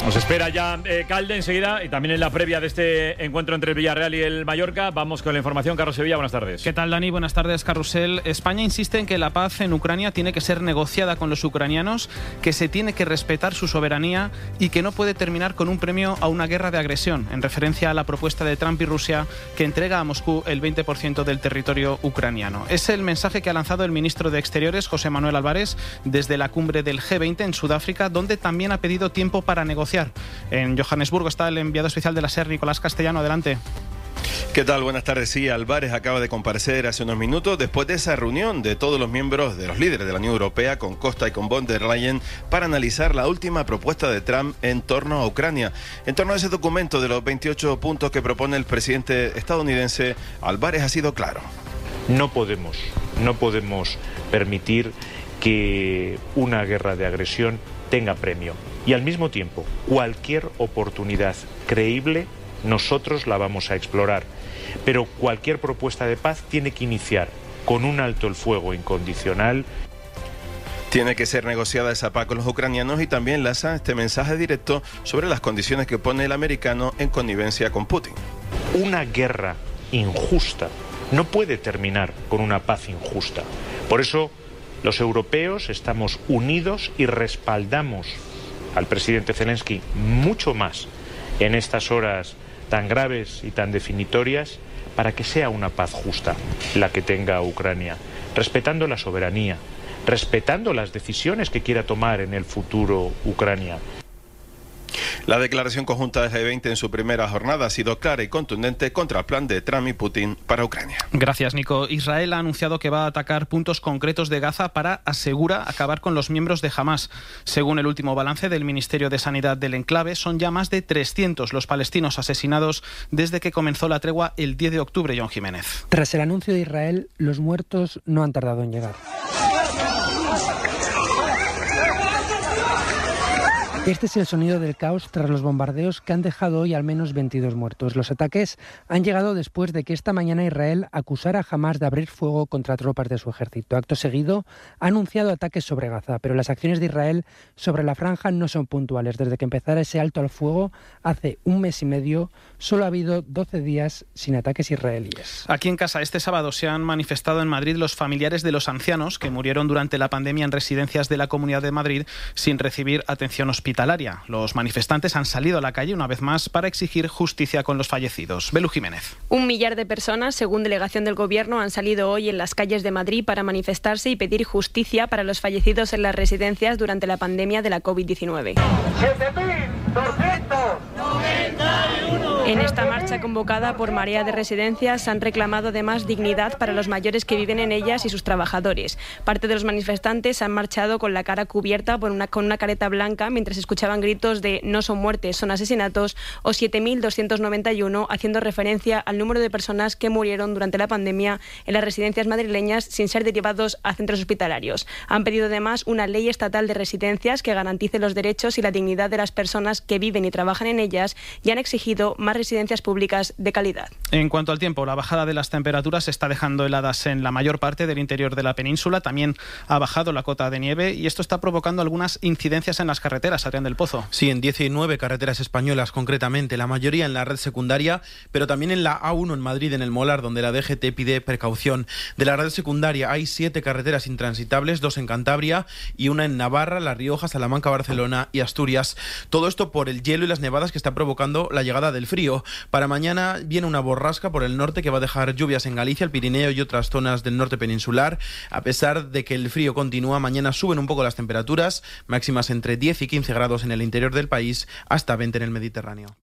Nos espera ya Calde enseguida y también en la previa de este encuentro entre el Villarreal y el Mallorca. Vamos con la información. Carlos Sevilla, buenas tardes. ¿Qué tal, Dani? Buenas tardes, Carrusel. España insiste en que la paz en Ucrania tiene que ser negociada con los ucranianos, que se tiene que respetar su soberanía y que no puede terminar con un premio a una guerra de agresión, en referencia a la propuesta de Trump y Rusia que entrega a Moscú el 20% del territorio ucraniano. Es el mensaje que ha lanzado el ministro de Exteriores, José Manuel Álvarez, desde la cumbre del G20 en Sudáfrica, donde también ha pedido tiempo para negociar. En Johannesburgo está el enviado especial de la SER, Nicolás Castellano. Adelante. ¿Qué tal? Buenas tardes. Sí, Álvarez acaba de comparecer hace unos minutos después de esa reunión de todos los miembros, de los líderes de la Unión Europea con Costa y con von der Leyen para analizar la última propuesta de Trump en torno a Ucrania. En torno a ese documento de los 28 puntos que propone el presidente estadounidense, Álvarez ha sido claro. No podemos permitir que una guerra de agresión tenga premio. Y al mismo tiempo, cualquier oportunidad creíble, nosotros la vamos a explorar. Pero cualquier propuesta de paz tiene que iniciar con un alto el fuego incondicional. Tiene que ser negociada esa paz con los ucranianos y también lanza este mensaje directo sobre las condiciones que pone el americano en connivencia con Putin. Una guerra injusta no puede terminar con una paz injusta. Por eso, los europeos estamos unidos y respaldamos al presidente Zelensky mucho más en estas horas tan graves y tan definitorias para que sea una paz justa la que tenga Ucrania, respetando la soberanía, respetando las decisiones que quiera tomar en el futuro Ucrania. La declaración conjunta del G20 en su primera jornada ha sido clara y contundente contra el plan de Trump y Putin para Ucrania. Gracias, Nico. Israel ha anunciado que va a atacar puntos concretos de Gaza para, asegura, acabar con los miembros de Hamás. Según el último balance del Ministerio de Sanidad del enclave, son ya más de 300 los palestinos asesinados desde que comenzó la tregua el 10 de octubre, John Jiménez. Tras el anuncio de Israel, los muertos no han tardado en llegar. Este es el sonido del caos tras los bombardeos que han dejado hoy al menos 22 muertos. Los ataques han llegado después de que esta mañana Israel acusara a Hamás de abrir fuego contra tropas de su ejército. Acto seguido, ha anunciado ataques sobre Gaza, pero las acciones de Israel sobre la franja no son puntuales. Desde que empezara ese alto al fuego, hace un mes y medio, solo ha habido 12 días sin ataques israelíes. Aquí en casa, este sábado se han manifestado en Madrid los familiares de los ancianos que murieron durante la pandemia en residencias de la Comunidad de Madrid sin recibir atención hospitalaria. Los manifestantes han salido a la calle una vez más para exigir justicia con los fallecidos. Belu Jiménez. 1 millar de personas, según delegación del Gobierno, han salido hoy en las calles de Madrid para manifestarse y pedir justicia para los fallecidos en las residencias durante la pandemia de la COVID-19. 7.291. En esta marcha convocada por Marea de Residencias han reclamado además dignidad para los mayores que viven en ellas y sus trabajadores. Parte de los manifestantes han marchado con la cara cubierta con una careta blanca mientras escuchaban gritos de "no son muertes, son asesinatos" o 7.291, haciendo referencia al número de personas que murieron durante la pandemia en las residencias madrileñas sin ser derivados a centros hospitalarios. Han pedido además una ley estatal de residencias que garantice los derechos y la dignidad de las personas que viven y trabajan en ellas y han exigido más residencias públicas de calidad. En cuanto al tiempo, la bajada de las temperaturas está dejando heladas en la mayor parte del interior de la península. También ha bajado la cota de nieve y esto está provocando algunas incidencias en las carreteras. Adrián del Pozo. Sí, en 19 carreteras españolas concretamente, la mayoría en la red secundaria, pero también en la A1 en Madrid, en el Molar, donde la DGT pide precaución. De la red secundaria hay 7 carreteras intransitables, 2 en Cantabria y una en Navarra, La Rioja, Salamanca, Barcelona y Asturias. Todo esto por el hielo y las nevadas que está provocando la llegada del frío. Para mañana viene una borrasca por el norte que va a dejar lluvias en Galicia, el Pirineo y otras zonas del norte peninsular. A pesar de que el frío continúa, mañana suben un poco las temperaturas, máximas entre 10 y 15 grados en el interior del país, hasta 20 en el Mediterráneo.